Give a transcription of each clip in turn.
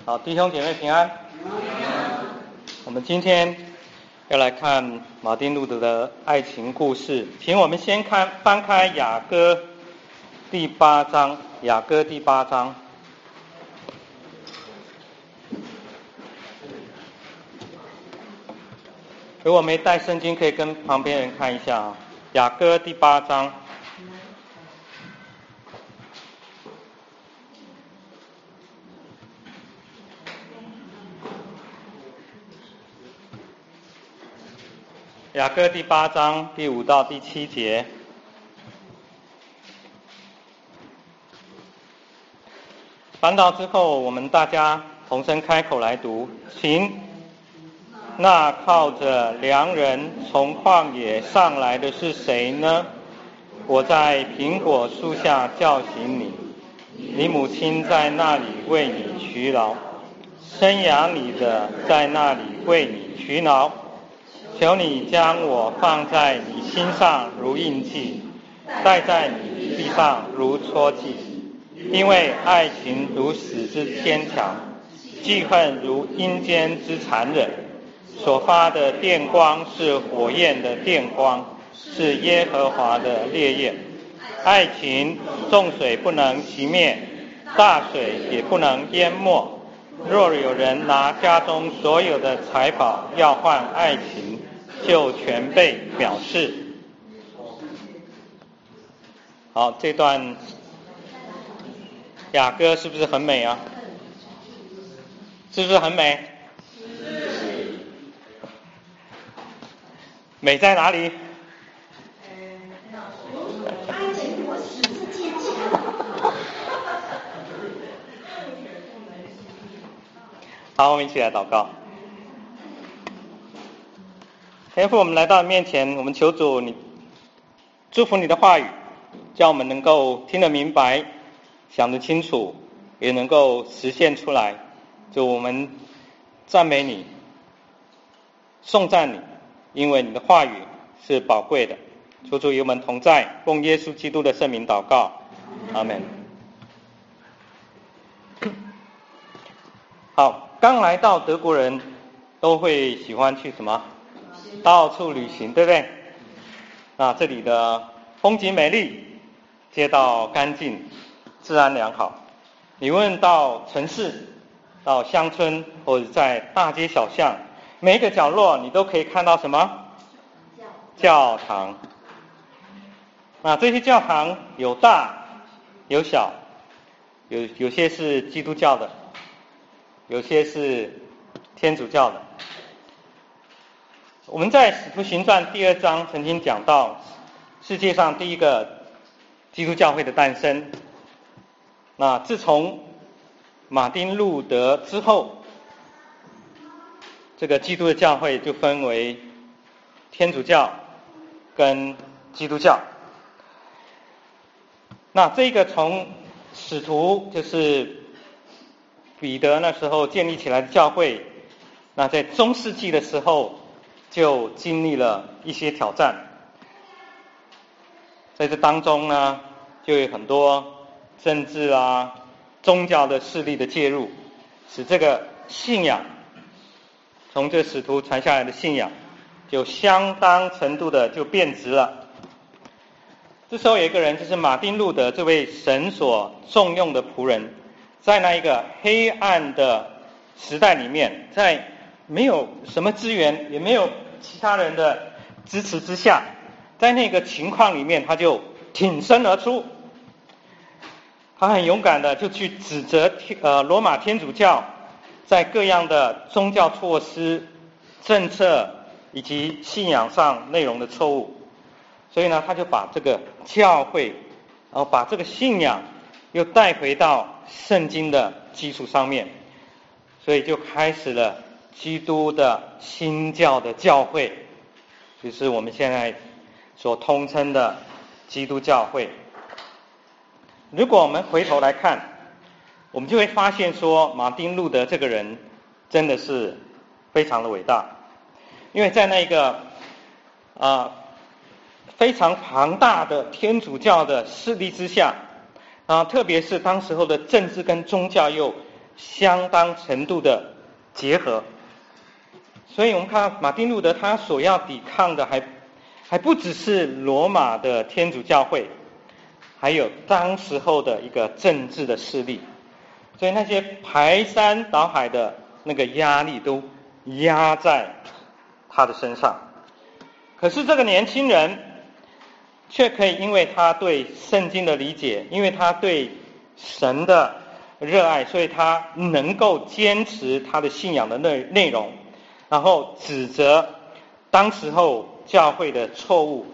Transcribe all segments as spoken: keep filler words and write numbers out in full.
好，弟兄姐妹平安。我们今天要来看马丁路德的爱情故事，请我们先看翻开雅歌第八章，雅歌第八章。如果没带圣经，可以跟旁边人看一下啊。雅歌第八章。雅歌第八章第五到第七节。翻到之后，我们大家同声开口来读，请。那靠着良人从旷野上来的是谁呢？我在苹果树下叫醒你，你母亲在那里为你劬劳，生养你的在那里为你劬劳。求你将我放在你心上如印记，戴在你臂上如戳记，因为爱情如死之坚强，记恨如阴间之残忍。所发的电光是火焰的电光，是耶和华的烈焰。爱情众水不能熄灭，大水也不能淹没。若有人拿家中所有的财宝要换爱情，就全被藐视。好，这段雅歌是不是很美啊？是不是很美？美在哪里？ 爱情我使之坚强。 好，我们一起来祷告。天父，我们来到你面前，我们求主你祝福你的话语，叫我们能够听得明白，想得清楚，也能够实现出来。就我们赞美你，颂赞你，因为你的话语是宝贵的。求主与我们同在，奉耶稣基督的圣名祷告，阿们。好，刚来到德国人都会喜欢去什么？到处旅行，对不对？那这里的风景美丽，街道干净，治安良好。你问到城市，到乡村，或者在大街小巷，每一个角落你都可以看到什么？教堂。那这些教堂有大有小，有有些是基督教的，有些是天主教的。我们在《使徒行传》第二章曾经讲到世界上第一个基督教会的诞生。那自从马丁路德之后，这个基督的教会就分为天主教跟基督教。那这个从使徒就是彼得那时候建立起来的教会，那在中世纪的时候就经历了一些挑战。在这当中呢，就有很多政治啊、宗教的势力的介入，使这个信仰从这使徒传下来的信仰就相当程度的就变质了。这时候有一个人，就是马丁路德这位神所重用的仆人，在那一个黑暗的时代里面，在没有什么资源，也没有其他人的支持之下，在那个情况里面，他就挺身而出。他很勇敢的就去指责呃罗马天主教在各样的宗教措施、政策以及信仰上内容的错误。所以呢，他就把这个教会，然后把这个信仰又带回到圣经的基础上面，所以就开始了基督的新教的教会，就是我们现在所通称的基督教会。如果我们回头来看，我们就会发现说，马丁路德这个人真的是非常的伟大，因为在那个啊。呃非常庞大的天主教的势力之下啊，特别是当时候的政治跟宗教又相当程度的结合。所以我们看马丁路德他所要抵抗的还还不只是罗马的天主教会，还有当时候的一个政治的势力，所以那些排山倒海的那个压力都压在他的身上。可是这个年轻人却可以因为他对圣经的理解，因为他对神的热爱，所以他能够坚持他的信仰的内内容，然后指责当时候教会的错误。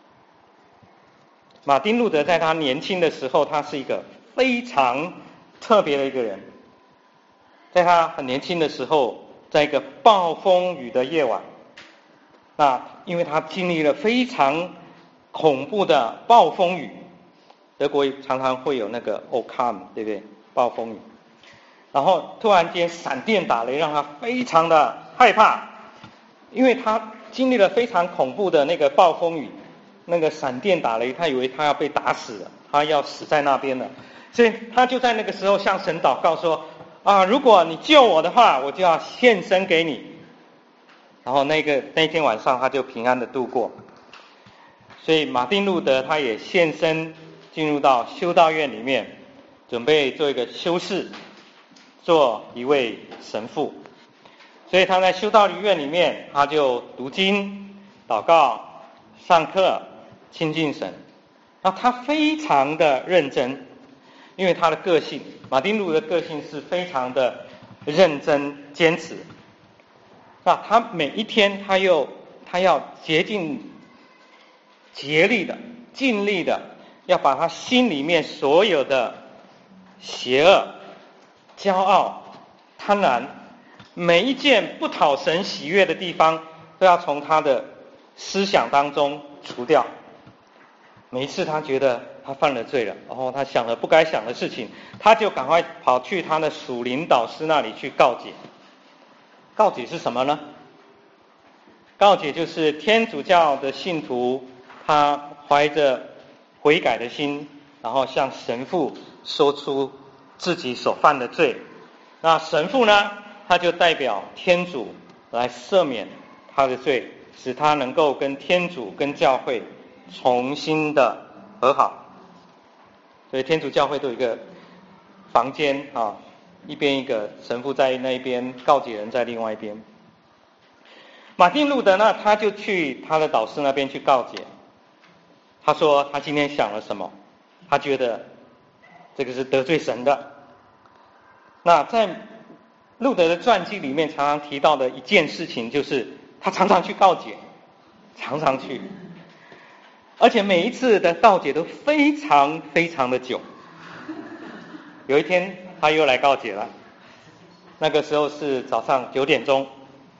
马丁路德在他年轻的时候，他是一个非常特别的一个人。在他很年轻的时候，在一个暴风雨的夜晚，那因为他经历了非常恐怖的暴风雨，德国常常会有那个 Orkan， 对不对？暴风雨，然后突然间闪电打雷，让他非常的害怕，因为他经历了非常恐怖的那个暴风雨，那个闪电打雷，他以为他要被打死了，他要死在那边了，所以他就在那个时候向神祷告说啊，如果你救我的话，我就要献身给你。然后那个那天晚上他就平安的度过。所以马丁路德他也献身进入到修道院里面，准备做一个修士，做一位神父。所以他在修道院里面，他就读经、祷告、上课、亲近神。那他非常的认真，因为他的个性，马丁路德的个性是非常的认真坚持。那他每一天他又他要竭尽竭力的尽力的要把他心里面所有的邪恶、骄傲、贪婪，每一件不讨神喜悦的地方都要从他的思想当中除掉。每一次他觉得他犯了罪了，然后他想了不该想的事情，他就赶快跑去他的属灵导师那里去告解。告解是什么呢？告解就是天主教的信徒，他怀着悔改的心，然后向神父说出自己所犯的罪。那神父呢，他就代表天主来赦免他的罪，使他能够跟天主跟教会重新的和好。所以天主教会都有一个房间啊，一边一个神父在那一边，告解人在另外一边。马丁路德呢，他就去他的导师那边去告解。他说他今天想了什么，他觉得这个是得罪神的。那在路德的传记里面常常提到的一件事情，就是他常常去告解，常常去，而且每一次的告解都非常非常的久。有一天他又来告解了，那个时候是早上九点钟，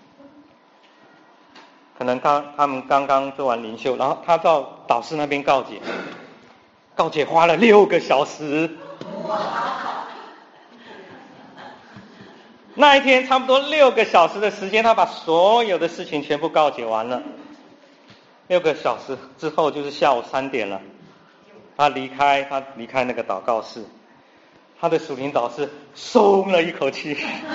可能刚他们刚刚做完灵修，然后他到导师那边告解，告解花了六个小时。那一天差不多六个小时的时间，他把所有的事情全部告解完了。六个小时之后就是下午三点了，他离开他离开那个祷告室，他的属灵导师松了一口气，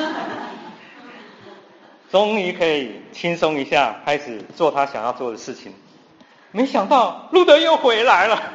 终于可以轻松一下，开始做他想要做的事情。没想到路德又回来了。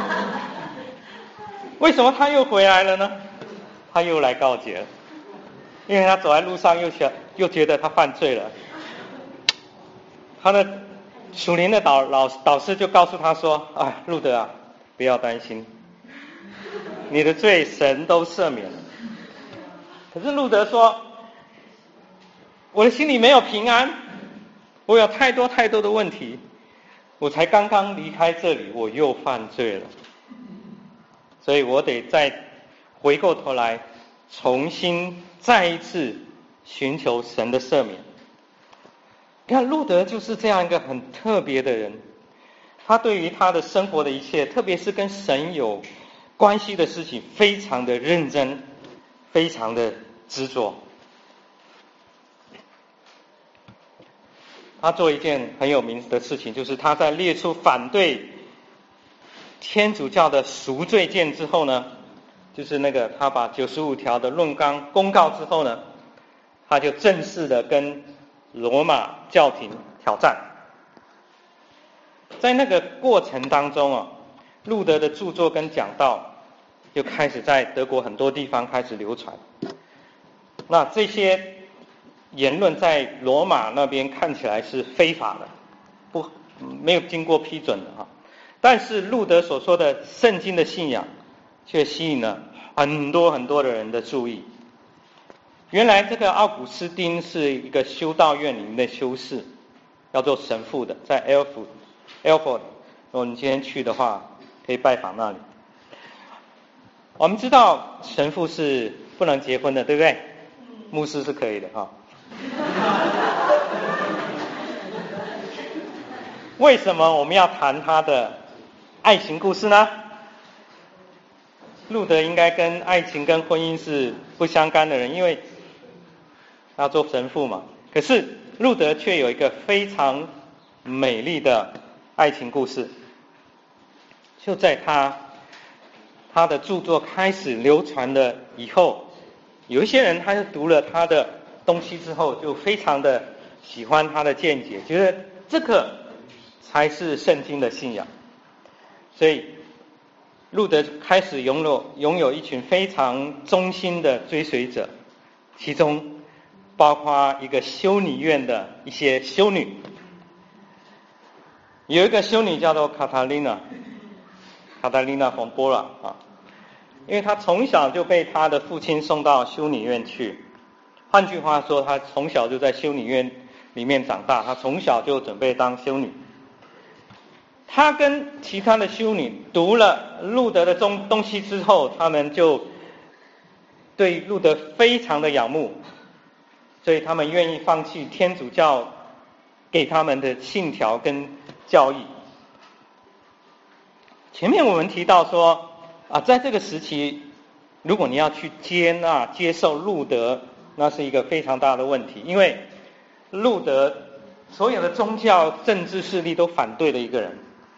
为什么他又回来了呢？他又来告解了，因为他走在路上又想又觉得他犯罪了。他的属灵的导老导师就告诉他说：“哎，路德啊，不要担心，你的罪神都赦免了。”可是路德说：“我的心里没有平安，我有太多太多的问题，我才刚刚离开这里，我又犯罪了，所以我得再回过头来，重新再一次寻求神的赦免。”你看路德就是这样一个很特别的人，他对于他的生活的一切，特别是跟神有关系的事情，非常的认真，非常的执着。他做一件很有名的事情，就是他在列出反对天主教的赎罪谏之后呢， 就是那个他把九十五条的论纲公告之后呢，他就正式的跟罗马教廷挑战。在那个过程当中啊，路德的著作跟讲道就开始在德国很多地方开始流传。那这些言论在罗马那边看起来是非法的，不没有经过批准的哈。但是路德所说的圣经的信仰却吸引了很多很多的人的注意。原来这个奥古斯丁是一个修道院里面的修士，要做神父的，在 Erfurt Erfurt， 如果你今天去的话，可以拜访那里。我们知道神父是不能结婚的，对不对？牧师是可以的哈。为什么我们要谈他的爱情故事呢？路德应该跟爱情跟婚姻是不相干的人，因为他做神父嘛。可是路德却有一个非常美丽的爱情故事，就在他他的著作开始流传了以后，有一些人他就读了他的东西之后，就非常的喜欢他的见解，觉得这个才是圣经的信仰。所以路德开始拥有拥有一群非常忠心的追随者，其中包括一个修女院的一些修女。有一个修女叫做卡塔琳娜，卡塔琳娜冯波拉啊，因为她从小就被她的父亲送到修女院去。换句话说，她从小就在修女院里面长大，她从小就准备当修女。她跟其他的修女读了路德的东东西之后，他们就对路德非常的仰慕，所以他们愿意放弃天主教给他们的信条跟教义。前面我们提到说啊，在这个时期，如果你要去接纳接受路德，那是一个非常大的问题，因为路德所有的宗教政治势力都反对的一个人。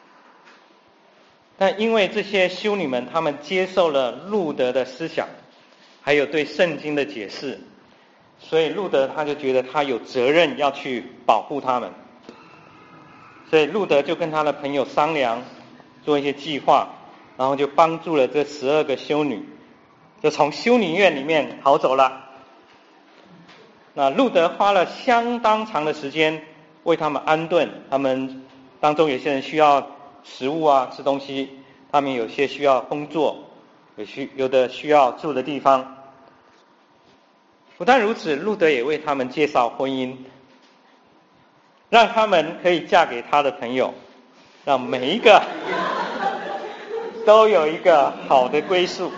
但因为这些修女们他们接受了路德的思想，还有对圣经的解释，所以路德他就觉得他有责任要去保护他们。所以路德就跟他的朋友商量，做一些计划，然后就帮助了这十二个修女，就从修女院里面逃走了。那路德花了相当长的时间为他们安顿，他们当中有些人需要食物啊，吃东西，他们有些需要工作，有需有的需要住的地方。不但如此，路德也为他们介绍婚姻，让他们可以嫁给他的朋友，让每一个都有一个好的归宿。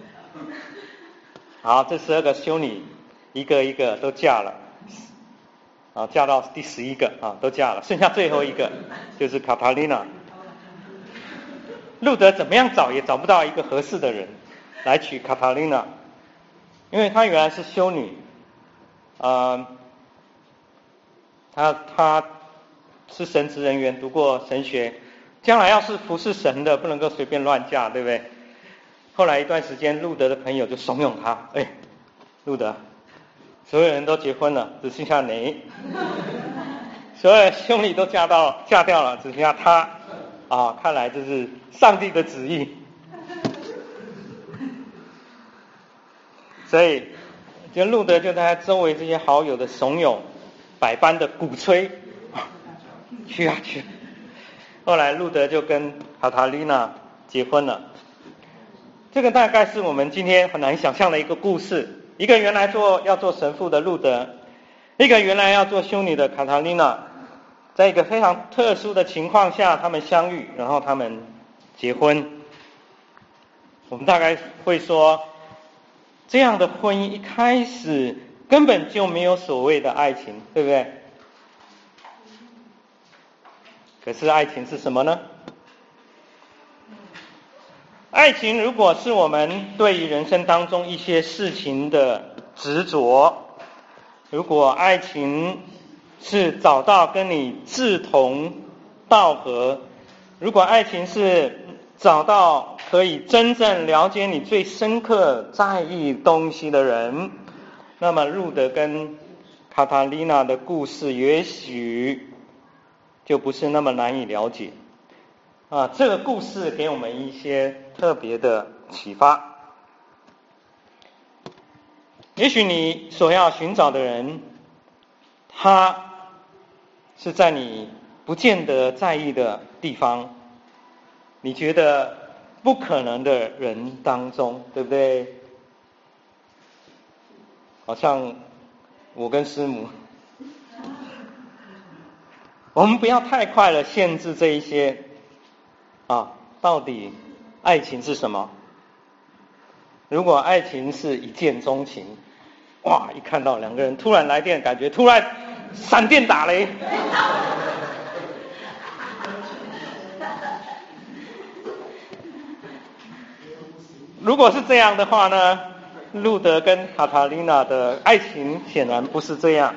好，这十二个修女一个一个都嫁了，啊，嫁到第十一个啊，都嫁了，剩下最后一个就是卡塔琳娜。路德怎么样找也找不到一个合适的人来娶卡塔琳娜，因为她原来是修女，呃，她她是神职人员，读过神学，将来要是服侍神的，不能够随便乱嫁，对不对？后来一段时间，路德的朋友就怂恿他，哎，路德，所有人都结婚了，只剩下你，所有兄弟都嫁到嫁掉了，只剩下他，啊，看来这是上帝的旨意。所以，就路德就在他周围这些好友的怂恿，百般的鼓吹，去啊去。后来路德就跟卡塔琳娜结婚了。这个大概是我们今天很难想象的一个故事。一个原来做要做神父的路德，一个原来要做修女的卡塔琳娜，在一个非常特殊的情况下，他们相遇，然后他们结婚。我们大概会说，这样的婚姻一开始根本就没有所谓的爱情，对不对？可是爱情是什么呢？爱情如果是我们对于人生当中一些事情的执着，如果爱情是找到跟你志同道合，如果爱情是找到可以真正了解你最深刻在意东西的人，那么路德跟卡塔琳娜的故事也许就不是那么难以了解啊。这个故事给我们一些特别的启发。也许你所要寻找的人，他是在你不见得在意的地方，你觉得不可能的人当中，对不对？好像我跟师母，我们不要太快的限制这一些啊，到底爱情是什么？如果爱情是一见钟情，哇，一看到两个人突然来电，感觉突然闪电打雷，如果是这样的话呢，路德跟卡塔琳娜的爱情显然不是这样。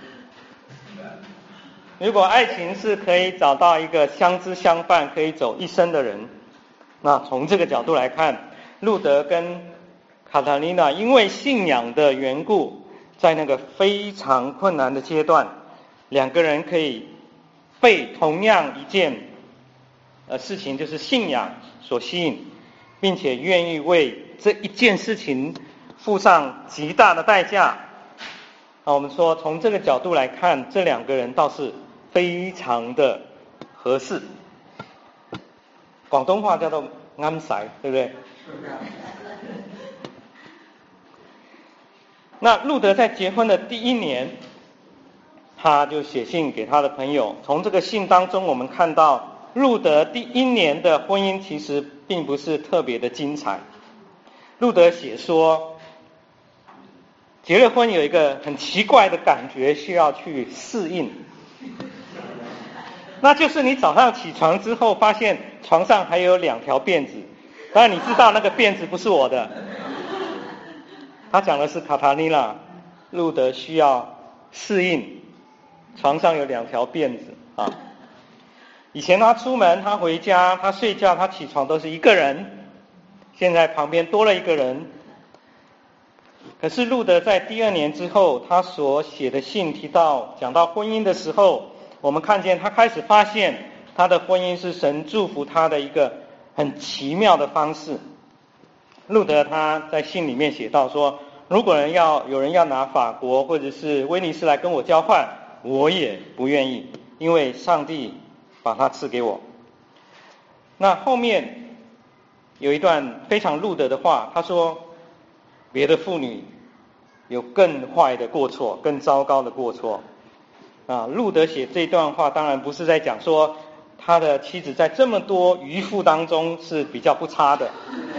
如果爱情是可以找到一个相知相伴可以走一生的人，那从这个角度来看，路德跟卡塔琳娜因为信仰的缘故，在那个非常困难的阶段，两个人可以被同样一件呃事情，就是信仰所吸引，并且愿意为这一件事情付上极大的代价。啊，我们说从这个角度来看，这两个人倒是非常的合适。广东话叫做啱晒，对不对？那路德在结婚的第一年，他就写信给他的朋友。从这个信当中，我们看到路德第一年的婚姻其实并不是特别的精彩。路德写说，结了婚有一个很奇怪的感觉需要去适应，那就是你早上起床之后，发现床上还有两条辫子，当然你知道那个辫子不是我的。他讲的是卡塔琳娜，路德需要适应床上有两条辫子啊。以前他出门，他回家，他睡觉，他起床都是一个人，现在旁边多了一个人。可是路德在第二年之后，他所写的信提到讲到婚姻的时候，我们看见他开始发现他的婚姻是神祝福他的一个很奇妙的方式。路德他在信里面写到说，如果人要有人要拿法国或者是威尼斯来跟我交换，我也不愿意，因为上帝把它赐给我。那后面有一段非常路德的话，他说别的妇女有更坏的过错，更糟糕的过错啊。路德写这段话当然不是在讲说他的妻子在这么多渔夫当中是比较不差的，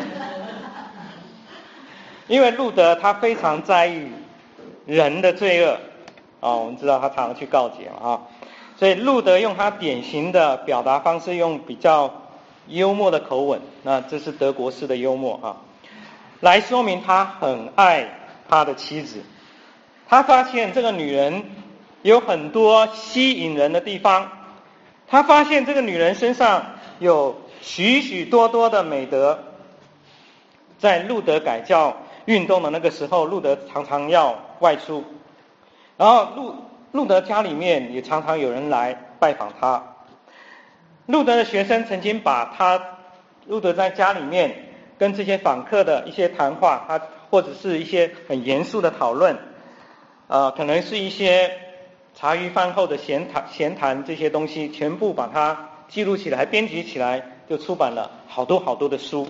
因为路德他非常在意人的罪恶啊，我们知道他常常去告解嘛啊，所以路德用他典型的表达方式，用比较幽默的口吻，那这是德国式的幽默啊，来说明他很爱他的妻子。他发现这个女人有很多吸引人的地方，他发现这个女人身上有许许多多的美德。在路德改教运动的那个时候，路德常常要外出，然后路路德家里面也常常有人来拜访他。路德的学生曾经把他路德在家里面跟这些访客的一些谈话，他或者是一些很严肃的讨论，呃，可能是一些茶余饭后的闲谈闲谈，这些东西全部把它记录起来，编辑起来，就出版了好多好多的书。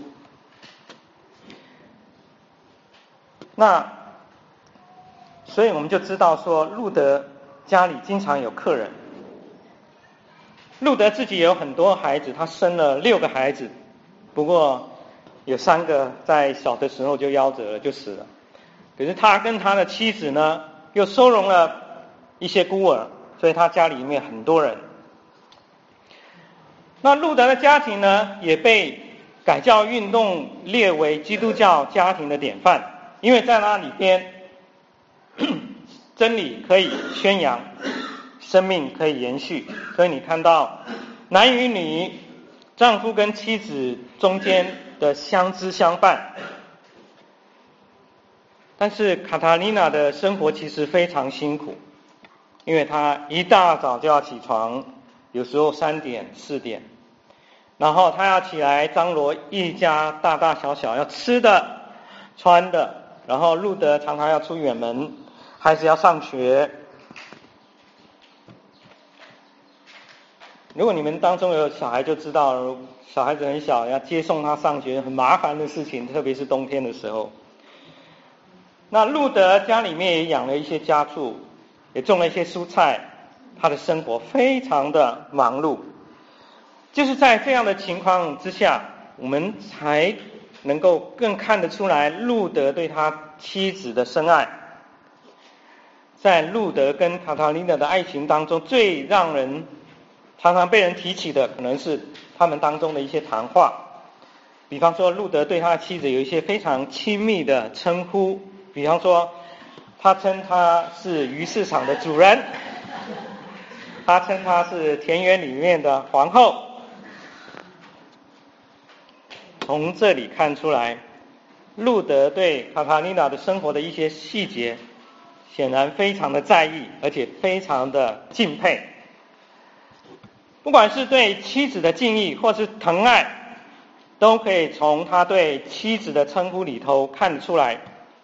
那所以我们就知道说，路德家里经常有客人。路德自己也有很多孩子，他生了六个孩子，不过有三个在小的时候就夭折了，就死了。可是他跟他的妻子呢，又收容了一些孤儿，所以他家里面很多人。那路德的家庭呢，也被改教运动列为基督教家庭的典范。因为在那里边，真理可以宣扬，生命可以延续，所以你看到男与女、丈夫跟妻子中间的相知相伴。但是卡塔琳娜的生活其实非常辛苦，因为她一大早就要起床，有时候三点四点，然后她要起来张罗一家大大小小要吃的穿的，然后路德常常要出远门，孩子要上学。如果你们当中有小孩就知道，小孩子很小要接送他上学很麻烦的事情，特别是冬天的时候。那路德家里面也养了一些家畜，也种了一些蔬菜，他的生活非常的忙碌。就是在这样的情况之下，我们才能够更看得出来路德对他妻子的深爱。在路德跟卡塔琳娜的爱情当中，最让人常常被人提起的，可能是他们当中的一些谈话。比方说，路德对他的妻子有一些非常亲密的称呼，比方说，他称她是鱼市场的主人，他称她是田园里面的皇后。从这里看出来，路德对卡塔琳娜的生活的一些细节，显然非常的在意，而且非常的敬佩。不管是对妻子的敬意或是疼爱，都可以从他对妻子的称呼里头看得出来。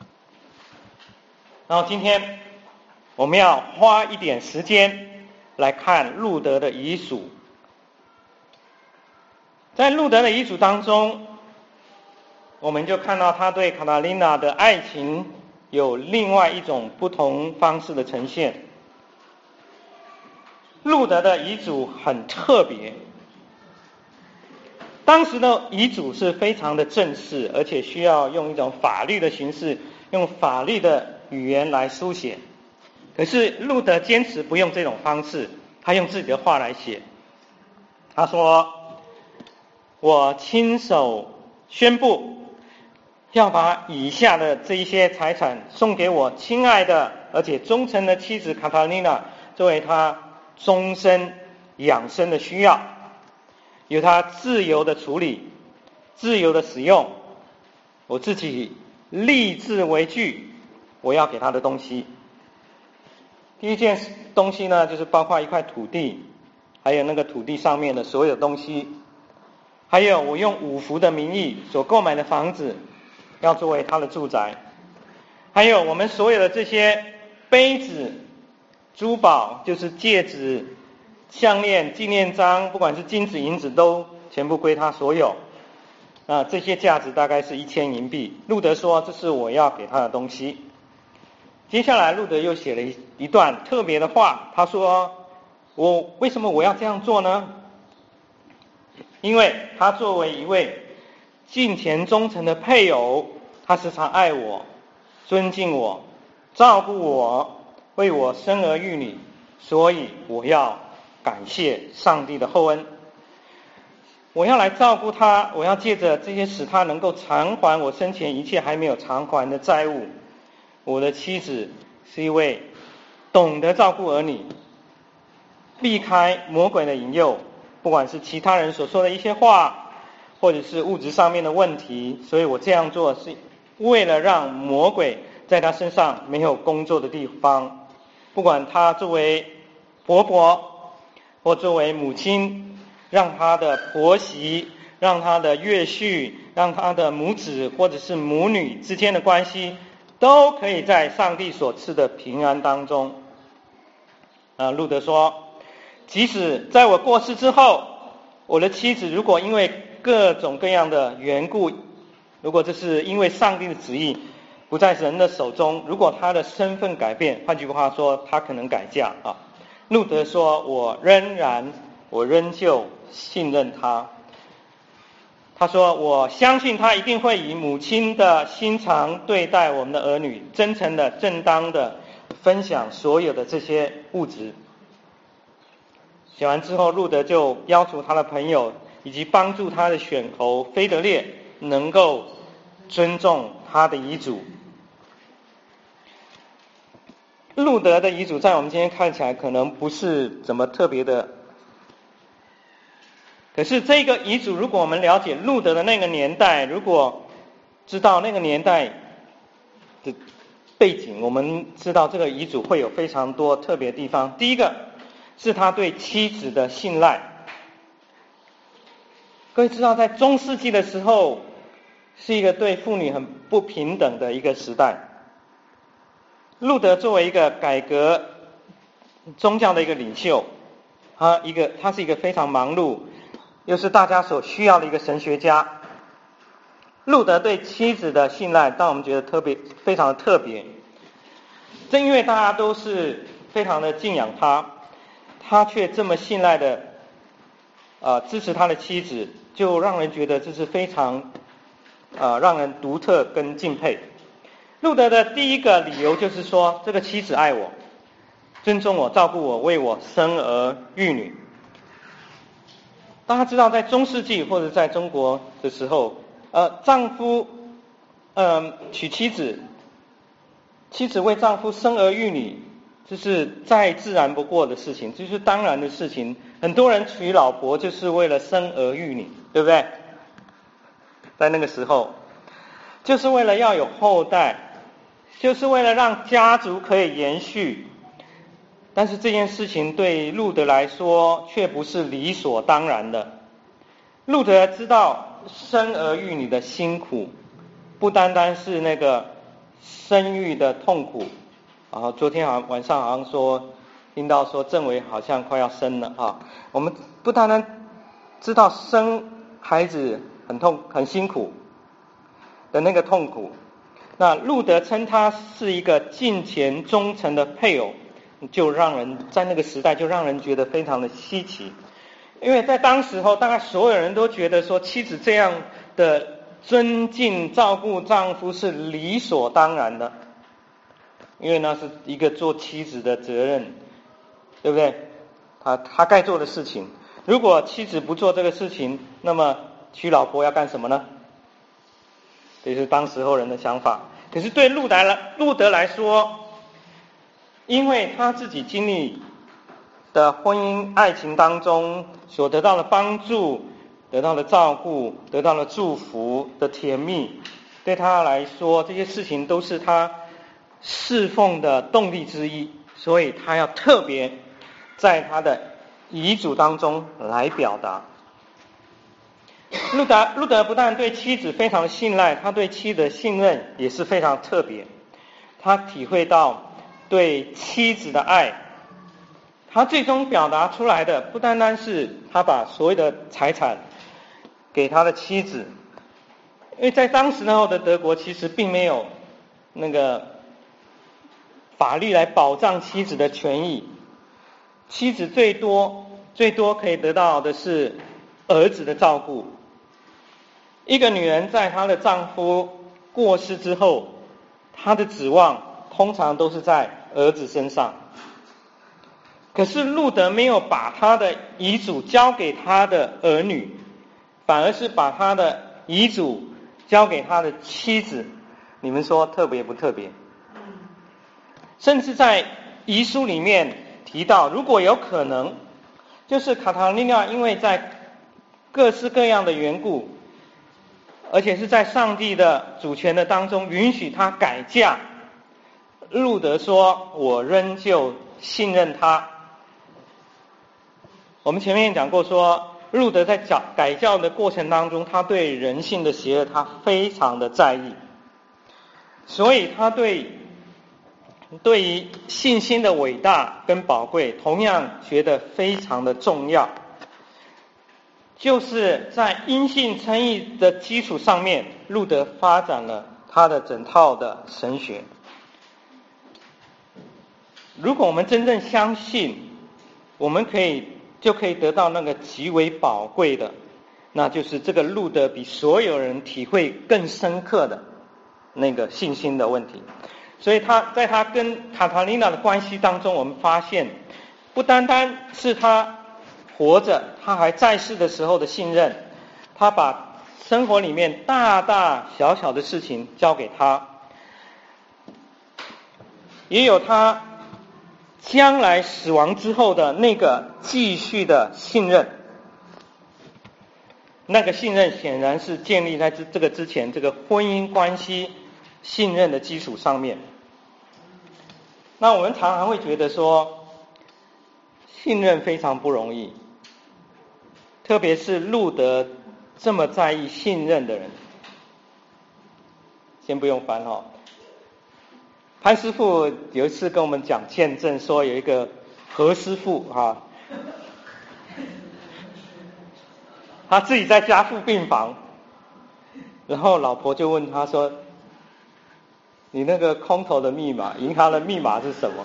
然后今天我们要花一点时间来看路德的遗嘱。在路德的遗嘱当中，我们就看到他对卡塔琳娜的爱情有另外一种不同方式的呈现。路德的遗嘱很特别，当时的遗嘱是非常的正式，而且需要用一种法律的形式，用法律的语言来书写。可是路德坚持不用这种方式，他用自己的话来写。他说：我亲手宣布要把以下的这一些财产送给我亲爱的而且忠诚的妻子卡塔琳娜，作为她终身养生的需要，由她自由的处理，自由的使用。我自己立志为据，我要给她的东西。第一件东西呢，就是包括一块土地，还有那个土地上面的所有东西，还有我用五福的名义所购买的房子，要作为他的住宅，还有我们所有的这些杯子、珠宝，就是戒指、项链、纪念章，不管是金子银子，都全部归他所有。啊，这些价值大概是一千银币。路德说这是我要给他的东西。接下来路德又写了一一段特别的话，他说：我为什么我要这样做呢？因为他作为一位敬虔忠诚的配偶，他时常爱我、尊敬我、照顾我，为我生儿育女，所以我要感谢上帝的厚恩。我要来照顾他，我要借着这些使他能够偿还我生前一切还没有偿还的债务。我的妻子是一位懂得照顾儿女，避开魔鬼的引诱，不管是其他人所说的一些话，或者是物质上面的问题，所以我这样做是为了让魔鬼在他身上没有工作的地方。不管他作为婆婆或作为母亲，让他的婆媳、让他的岳婿、让他的母子或者是母女之间的关系，都可以在上帝所赐的平安当中。啊，路德说，即使在我过世之后，我的妻子如果因为各种各样的缘故，如果这是因为上帝的旨意，不在人的手中，如果他的身份改变，换句话说，他可能改嫁啊。路德说，我仍然，我仍旧信任他。他说，我相信他一定会以母亲的心肠对待我们的儿女，真诚的、正当的分享所有的这些物质。写完之后，路德就要求他的朋友以及帮助他的选侯腓德烈能够尊重他的遗嘱。路德的遗嘱在我们今天看起来可能不是怎么特别的可是这个遗嘱，如果我们了解路德的那个年代，如果知道那个年代的背景，我们知道这个遗嘱会有非常多特别的地方。第一个是他对妻子的信赖。各位知道，在中世纪的时候，是一个对妇女很不平等的一个时代。路德作为一个改革宗教的一个领袖，他一个他是一个非常忙碌，又是大家所需要的一个神学家。路德对妻子的信赖，让我们觉得特别非常的特别。正因为大家都是非常的敬仰他，他却这么信赖的呃支持他的妻子，就让人觉得这是非常呃让人独特跟敬佩。路德的第一个理由就是说，这个妻子爱我，尊重我，照顾我，为我生儿育女。大家知道，在中世纪或者在中国的时候，呃，丈夫呃娶妻子，妻子为丈夫生儿育女，这是再自然不过的事情，这是当然的事情。很多人娶老婆就是为了生儿育女，对不对？在那个时候，就是为了要有后代，就是为了让家族可以延续。但是这件事情对路德来说却不是理所当然的。路德知道生儿育女的辛苦，不单单是那个生育的痛苦。然后昨天好像晚上好像说听到说政委好像快要生了啊，我们不单单知道生孩子很痛很辛苦的那个痛苦，那路德称他是一个敬虔忠诚的配偶，就让人在那个时代就让人觉得非常的稀奇。因为在当时候大概所有人都觉得说妻子这样的尊敬照顾丈夫是理所当然的，因为那是一个做妻子的责任，对不对？他他该做的事情。如果妻子不做这个事情，那么娶老婆要干什么呢？这是当时候人的想法。可是对路德来路德来说，因为他自己经历的婚姻爱情当中所得到的帮助，得到的照顾，得到的祝福的甜蜜，对他来说这些事情都是他侍奉的动力之一，所以他要特别在他的遗嘱当中来表达。路德路德不但对妻子非常信赖，他对妻子的信任也是非常特别。他体会到对妻子的爱，他最终表达出来的不单单是他把所有的财产给他的妻子，因为在当时候的德国其实并没有那个法律来保障妻子的权益，妻子最多最多可以得到的是儿子的照顾。一个女人在她的丈夫过世之后，她的指望通常都是在儿子身上。可是路德没有把他的遗嘱交给他的儿女，反而是把他的遗嘱交给他的妻子。你们说特别不特别？甚至在遗书里面提到，如果有可能，就是卡塔利娜因为在各式各样的缘故，而且是在上帝的主权的当中允许她改嫁，路德说我仍旧信任她。我们前面讲过说，路德在改教的过程当中，他对人性的邪恶他非常的在意，所以他对对于信心的伟大跟宝贵同样觉得非常的重要，就是在因信称义的基础上面，路德发展了他的整套的神学。如果我们真正相信，我们可以就可以得到那个极为宝贵的，那就是这个路德比所有人体会更深刻的那个信心的问题。所以他在他跟卡塔琳娜的关系当中，我们发现不单单是他活着，他还在世的时候的信任，他把生活里面大大小小的事情交给他，也有他将来死亡之后的那个继续的信任。 那个信任显然是建立在这这个之前这个婚姻关系信任的基础上面。那我们常常会觉得说，信任非常不容易，特别是路德这么在意信任的人。先不用翻哦。潘师傅有一次跟我们讲见证，说有一个何师傅啊，他自己在家父病房，然后老婆就问他说：“你那个空头的密码，银行的密码是什么？”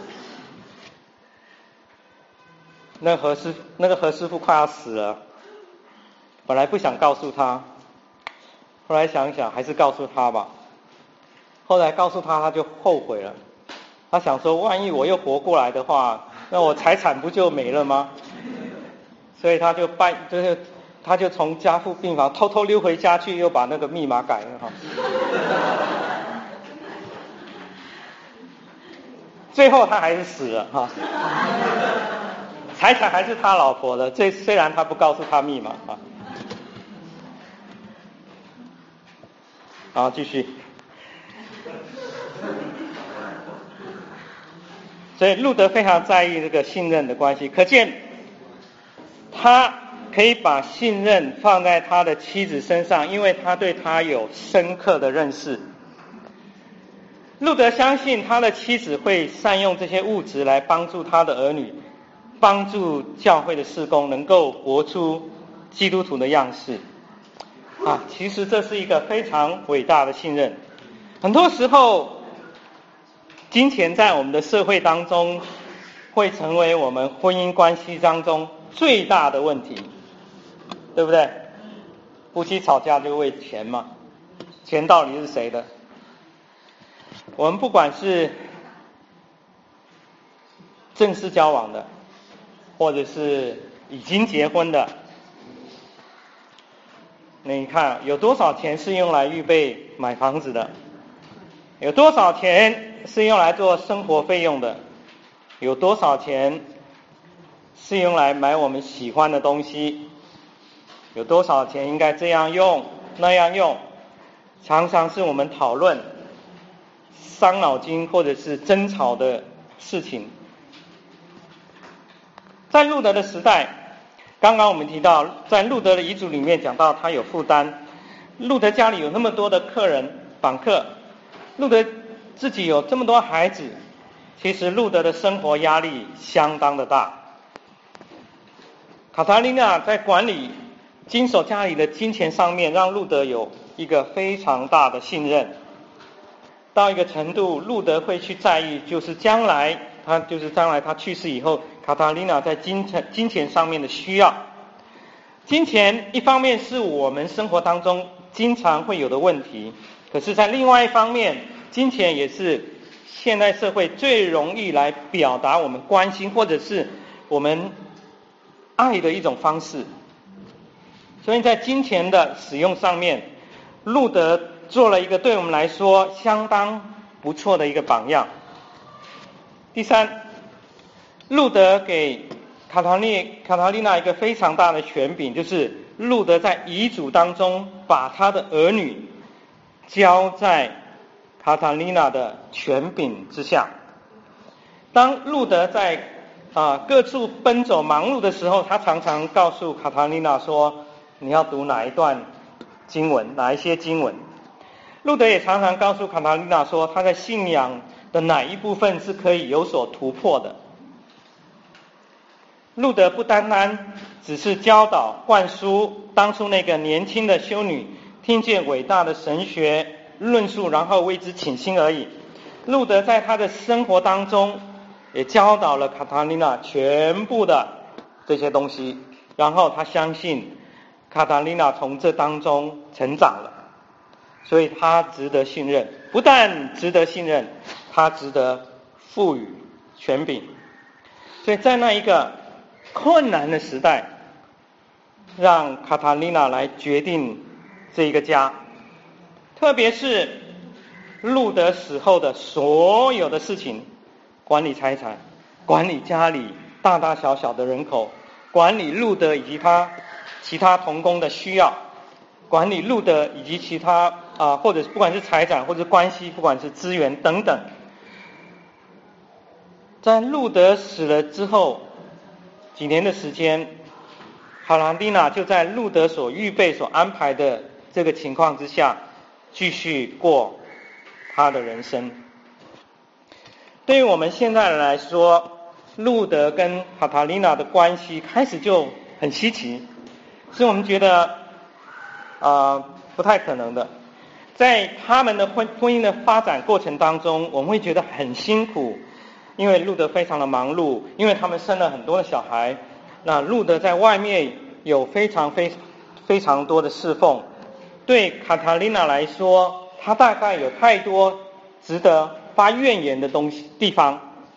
那何师那个何师傅快要死了，本来不想告诉他，后来想想还是告诉他吧。后来告诉他，他就后悔了。他想说，万一我又活过来的话，那我财产不就没了吗？所以他就办，就是他就从家父病房偷偷溜回家去，又把那个密码改了哈。最后他还是死了哈，财产还是他老婆的，这虽然他不告诉他密码啊。好，继续。所以路德非常在意这个信任的关系，可见他可以把信任放在他的妻子身上，因为他对他有深刻的认识。路德相信他的妻子会善用这些物质来帮助他的儿女，帮助教会的事工能够活出基督徒的样式啊！其实这是一个非常伟大的信任。很多时候金钱在我们的社会当中会成为我们婚姻关系当中最大的问题，对不对？夫妻吵架就为钱嘛，钱到底是谁的？我们不管是正式交往的，或者是已经结婚的，你看有多少钱是用来预备买房子的？有多少钱是用来做生活费用的？有多少钱是用来买我们喜欢的东西？有多少钱应该这样用那样用？常常是我们讨论伤脑筋或者是争吵的事情。在路德的时代，刚刚我们提到在路德的遗嘱里面讲到他有负担，路德家里有那么多的客人访客，路德自己有这么多孩子，其实路德的生活压力相当的大。卡塔琳娜在管理经手家里的金钱上面，让路德有一个非常大的信任，到一个程度，路德会去在意，就是将来他就是将来他去世以后，卡塔琳娜在金钱金钱上面的需要。金钱一方面是我们生活当中经常会有的问题，可是在另外一方面，金钱也是现代社会最容易来表达我们关心或者是我们爱的一种方式。所以在金钱的使用上面，路德做了一个对我们来说相当不错的一个榜样。第三，路德给卡塔利卡塔丽娜一个非常大的权柄，就是路德在遗嘱当中把他的儿女交在卡塔丽娜的权柄之下。当路德在啊各处奔走忙碌的时候，他常常告诉卡塔丽娜说，你要读哪一段经文，哪一些经文。路德也常常告诉卡塔丽娜说，他在信仰的哪一部分是可以有所突破的。路德不单单只是教导灌输当初那个年轻的修女听见伟大的神学论述，然后为之倾心而已。路德在他的生活当中也教导了卡塔琳娜全部的这些东西，然后他相信卡塔琳娜从这当中成长了，所以他值得信任。不但值得信任，他值得赋予权柄。所以在那一个困难的时代，让卡塔琳娜来决定这一个家，特别是路德死后的所有的事情，管理财产，管理家里大大小小的人口，管理路德以及他其他同工的需要， 管理路德以及其他啊、呃，或者不管是财产或者关系，不管是资源等等。在路德死了之后几年的时间，卡塔琳娜就在路德所预备所安排的这个情况之下，继续过他的人生。对于我们现在来说，路德跟卡塔琳娜的关系开始就很稀奇，是我们觉得啊、呃、不太可能的。在他们的婚婚姻的发展过程当中，我们会觉得很辛苦，因为路德非常的忙碌，因为他们生了很多的小孩。那路德在外面有非常非非常多的侍奉，对卡塔琳娜来说，她大概有太多值得发怨言的东西地方。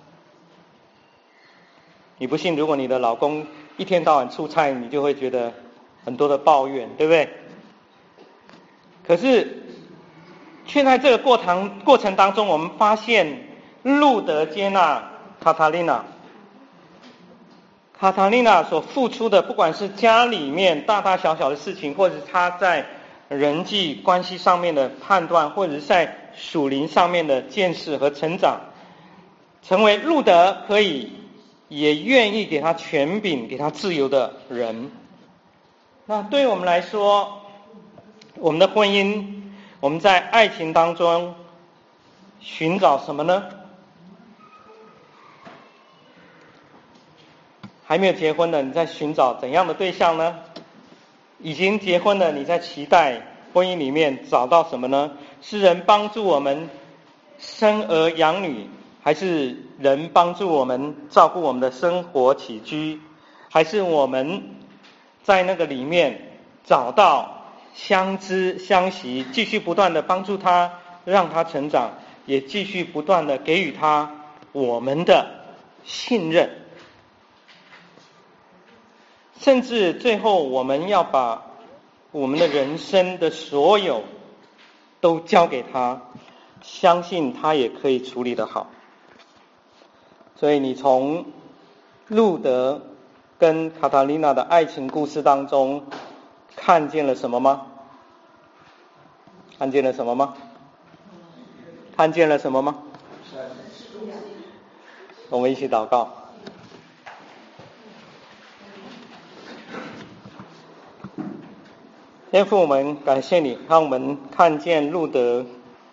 你不信，如果你的老公一天到晚出差，你就会觉得很多的抱怨，对不对？可是却在这个过程过程当中，我们发现路德接纳卡塔琳娜，卡塔琳娜所付出的，不管是家里面大大小小的事情，或者是她在人际关系上面的判断，或者是在属灵上面的见识和成长，成为路德可以也愿意给他权柄、给他自由的人。那对于我们来说，我们的婚姻，我们在爱情当中寻找什么呢？还没有结婚的，你在寻找怎样的对象呢？已经结婚的，你在期待婚姻里面找到什么呢？是人帮助我们生儿养女，还是人帮助我们照顾我们的生活起居，还是我们在那个里面找到相知相惜，继续不断的帮助他，让他成长，也继续不断的给予他我们的信任，甚至最后我们要把我们的人生的所有都交给他，相信他也可以处理得好。所以你从路德跟卡塔琳娜的爱情故事当中看见了什么吗？看见了什么吗？看见了什么吗？我们一起祷告。天父，我们感谢你，让我们看见路德、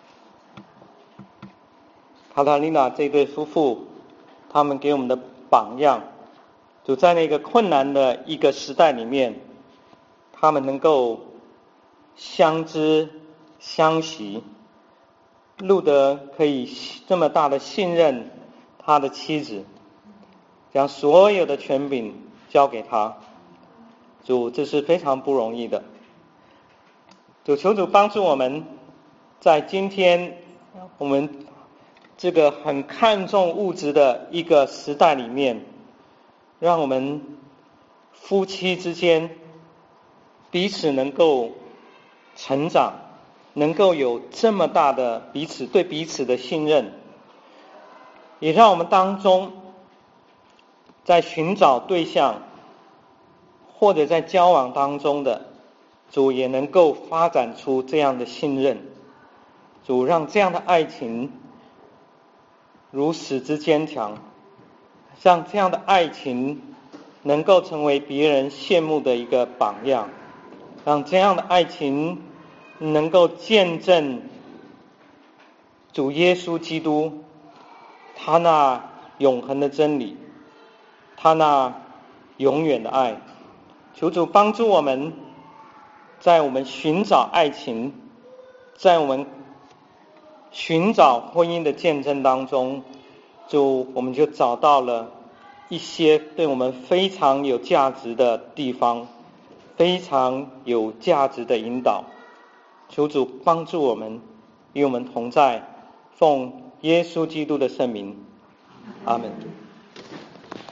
卡塔琳娜这对夫妇，他们给我们的榜样，就在那个困难的一个时代里面，他们能够相知相惜。路德可以这么大的信任他的妻子，将所有的权柄交给他。主，这是非常不容易的。主，求主帮助我们，在今天我们这个很看重物质的一个时代里面，让我们夫妻之间彼此能够成长，能够有这么大的彼此对彼此的信任，也让我们当中在寻找对象或者在交往当中的主也能够发展出这样的信任。主，让这样的爱情如此之坚强，让这样的爱情能够成为别人羡慕的一个榜样，让这样的爱情能够见证主耶稣基督他那永恒的真理，他那永远的爱。求主帮助我们，在我们寻找爱情，在我们寻找婚姻的见证当中，主，我们就找到了一些对我们非常有价值的地方，非常有价值的引导。求主帮助我们，与我们同在，奉耶稣基督的圣名，阿们。